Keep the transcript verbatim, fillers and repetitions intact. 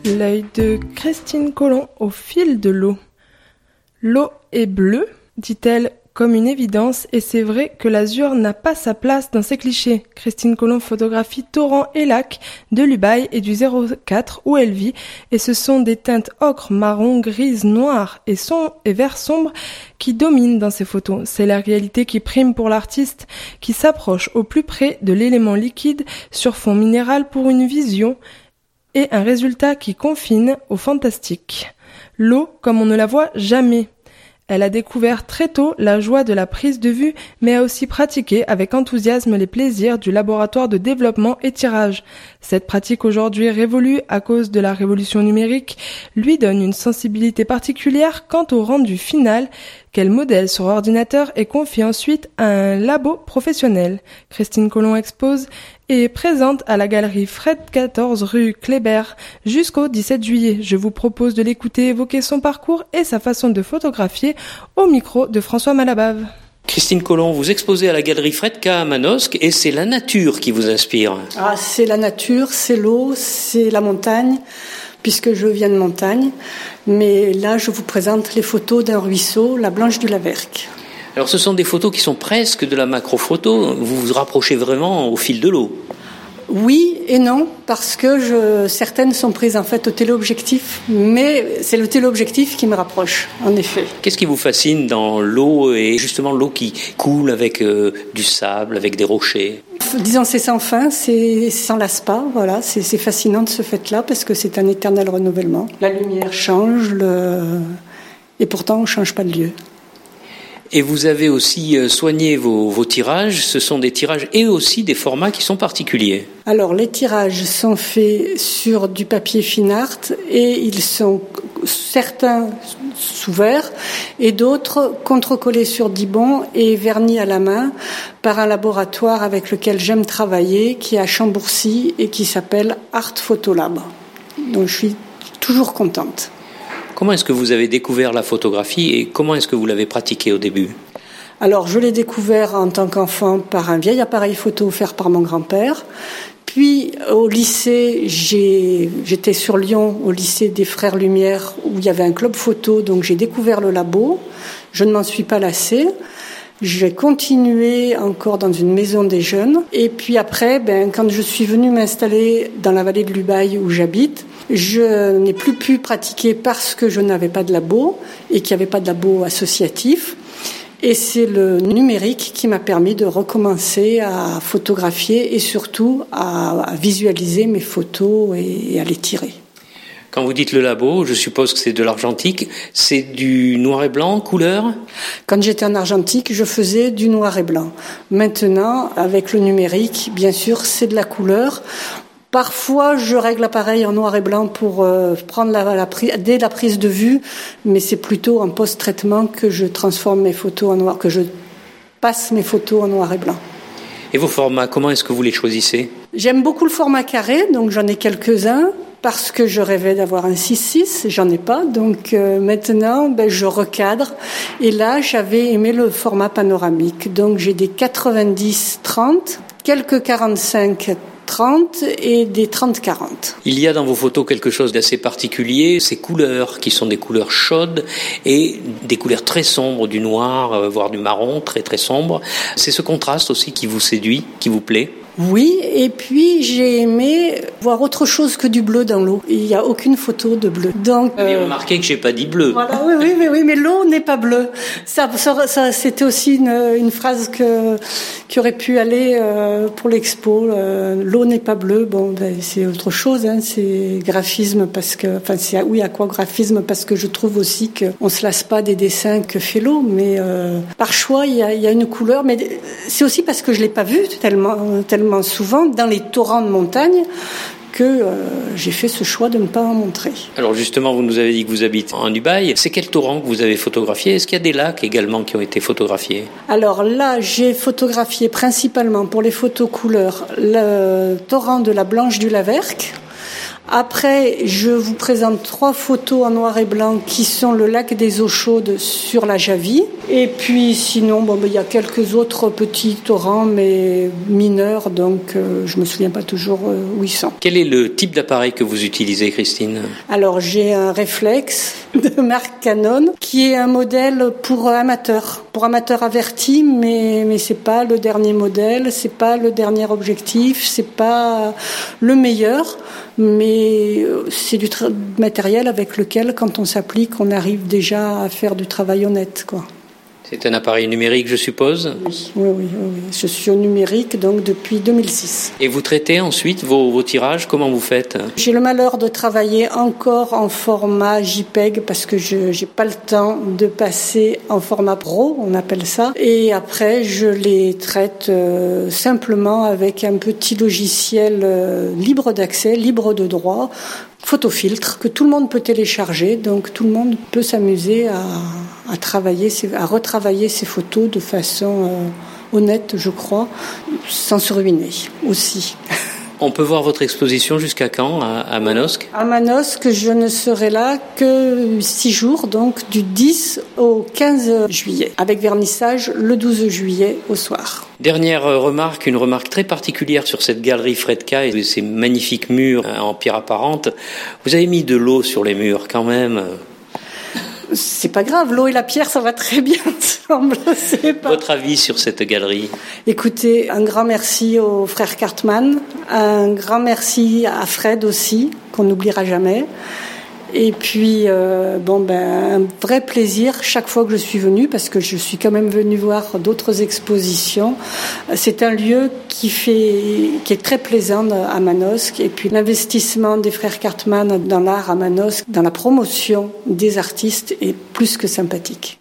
L'œil de Christine Colomb au fil de l'eau. L'eau est bleue, dit-elle comme une évidence, et c'est vrai que l'azur n'a pas sa place dans ces clichés. Christine Colomb photographie torrents et lacs de l'Ubaye et du zéro quatre où elle vit, et ce sont des teintes ocre, marron, grise, noire et, son, et vert sombre qui dominent dans ces photos. C'est la réalité qui prime pour l'artiste, qui s'approche au plus près de l'élément liquide sur fond minéral pour une vision et un résultat qui confine au fantastique. L'eau comme on ne la voit jamais. Elle a découvert très tôt la joie de la prise de vue, mais a aussi pratiqué avec enthousiasme les plaisirs du laboratoire de développement et tirage. Cette pratique aujourd'hui révolue à cause de la révolution numérique lui donne une sensibilité particulière quant au rendu final qu'elle modèle sur ordinateur et confie ensuite à un labo professionnel. Christine Colomb expose et est présente à la galerie Fred quatorze rue Kléber jusqu'au dix-sept juillet. Je vous propose de l'écouter évoquer son parcours et sa façon de photographier au micro de François Malabave. Christine Colomb, vous exposez à la galerie Fredka à Manosque et c'est la nature qui vous inspire. Ah, c'est la nature, c'est l'eau, c'est la montagne, puisque je viens de montagne. Mais là, je vous présente les photos d'un ruisseau, la Blanche du Laverque. Alors ce sont des photos qui sont presque de la macro-photo, vous vous rapprochez vraiment au fil de l'eau. Oui et non, parce que je, certaines sont prises en fait au téléobjectif, mais c'est le téléobjectif qui me rapproche, en effet. Qu'est-ce qui vous fascine dans l'eau, et justement l'eau qui coule avec euh, du sable, avec des rochers ? Disons, c'est sans fin, c'est, ça s'enlace pas, voilà, c'est, c'est fascinant de ce fait-là, parce que c'est un éternel renouvellement. La lumière change, le... et pourtant on ne change pas de lieu. Et vous avez aussi soigné vos, vos tirages, ce sont des tirages et aussi des formats qui sont particuliers. Alors les tirages sont faits sur du papier fine art et ils sont certains sous verre et d'autres contrecollés sur Dibond et vernis à la main par un laboratoire avec lequel j'aime travailler qui est à Chambourcy et qui s'appelle Art Photolab. Donc je suis toujours contente. Comment est-ce que vous avez découvert la photographie et comment est-ce que vous l'avez pratiquée au début ? Alors, je l'ai découvert en tant qu'enfant par un vieil appareil photo offert par mon grand-père. Puis, au lycée, j'ai, j'étais sur Lyon, au lycée des Frères Lumière, où il y avait un club photo, donc j'ai découvert le labo. Je ne m'en suis pas lassée. J'ai continué encore dans une maison des jeunes. Et puis après, ben, quand je suis venue m'installer dans la vallée de l'Ubaye où j'habite, je n'ai plus pu pratiquer parce que je n'avais pas de labo et qu'il n'y avait pas de labo associatif. Et c'est le numérique qui m'a permis de recommencer à photographier et surtout à, à visualiser mes photos et, et à les tirer. Quand vous dites le labo, je suppose que c'est de l'argentique. C'est du noir et blanc, couleur ? Quand j'étais en argentique, je faisais du noir et blanc. Maintenant, avec le numérique, bien sûr, c'est de la couleur. Parfois, je règle l'appareil en noir et blanc pour euh, prendre la, la prise, dès la prise de vue, mais c'est plutôt en post-traitement que je transforme mes photos en noir, que je passe mes photos en noir et blanc. Et vos formats, comment est-ce que vous les choisissez ? J'aime beaucoup le format carré, donc j'en ai quelques-uns. Parce que je rêvais d'avoir un six six, j'en ai pas, donc euh, maintenant ben, je recadre. Et là, j'avais aimé le format panoramique, donc j'ai des quatre-vingt-dix trente, quelques quarante-cinq trente et des trente quarante. Il y a dans vos photos quelque chose d'assez particulier, ces couleurs qui sont des couleurs chaudes et des couleurs très sombres, du noir, voire du marron, très très sombre. C'est ce contraste aussi qui vous séduit, qui vous plaît ? Oui, et puis j'ai aimé voir autre chose que du bleu dans l'eau. Il n'y a aucune photo de bleu. Donc, vous avez euh, remarqué que j'ai pas dit bleu. Voilà, oui, oui, oui, oui, mais l'eau n'est pas bleue. Ça, ça, ça c'était aussi une, une phrase que, qui aurait pu aller euh, pour l'expo. Euh, l'eau n'est pas bleue. Bon, ben, c'est autre chose. Hein, c'est graphisme parce que, enfin, c'est oui, aquagraphisme parce que je trouve aussi qu'on se lasse pas des dessins que fait l'eau, mais euh, par choix, il y a, il y a une couleur. Mais c'est aussi parce que je l'ai pas vue tellement, tellement souvent dans les torrents de montagne que euh, j'ai fait ce choix de ne pas en montrer. Alors justement, vous nous avez dit que vous habitez en Ubaye. C'est quel torrent que vous avez photographié ? Est-ce qu'il y a des lacs également qui ont été photographiés ? Alors là, j'ai photographié principalement pour les photos couleurs le torrent de la Blanche du Laverque. Après, je vous présente trois photos en noir et blanc qui sont le lac des eaux chaudes sur la Javie. Et puis sinon, bon, ben, il y a quelques autres petits torrents, mais mineurs, donc euh, je me souviens pas toujours euh, où ils sont. Quel est le type d'appareil que vous utilisez, Christine ? Alors, j'ai un réflexe de marque Canon, qui est un modèle pour amateurs, pour amateurs avertis, mais mais c'est pas le dernier modèle, c'est pas le dernier objectif, c'est pas le meilleur, mais c'est du tra- matériel avec lequel, quand on s'applique, on arrive déjà à faire du travail honnête, quoi. C'est un appareil numérique, je suppose ? Oui, oui, oui, oui. Je suis au numérique donc depuis deux mille six. Et vous traitez ensuite vos, vos tirages, comment vous faites ? J'ai le malheur de travailler encore en format JPEG parce que je n'ai pas le temps de passer en format pro, on appelle ça. Et après, je les traite euh, simplement avec un petit logiciel euh, libre d'accès, libre de droit, photofiltre, que tout le monde peut télécharger, donc tout le monde peut s'amuser à, à travailler, à retravailler ses photos de façon euh, honnête, je crois, sans se ruiner aussi. On peut voir votre exposition jusqu'à quand à, à Manosque ? À Manosque, je ne serai là que six jours, donc du dix au quinze juillet, avec vernissage le douze juillet au soir. Dernière remarque, une remarque très particulière sur cette galerie Fredka et ces magnifiques murs en pierre apparente. Vous avez mis de l'eau sur les murs quand même. C'est pas grave, l'eau et la pierre, ça va très bien ensemble. C'est pas... Votre avis sur cette galerie ? Écoutez, un grand merci aux frères Cartman, un grand merci à Fred aussi, qu'on n'oubliera jamais. Et puis, euh, bon, ben, un vrai plaisir chaque fois que je suis venue, parce que je suis quand même venue voir d'autres expositions. C'est un lieu qui fait, qui est très plaisant à Manosque. Et puis, l'investissement des frères Cartman dans l'art à Manosque, dans la promotion des artistes, est plus que sympathique.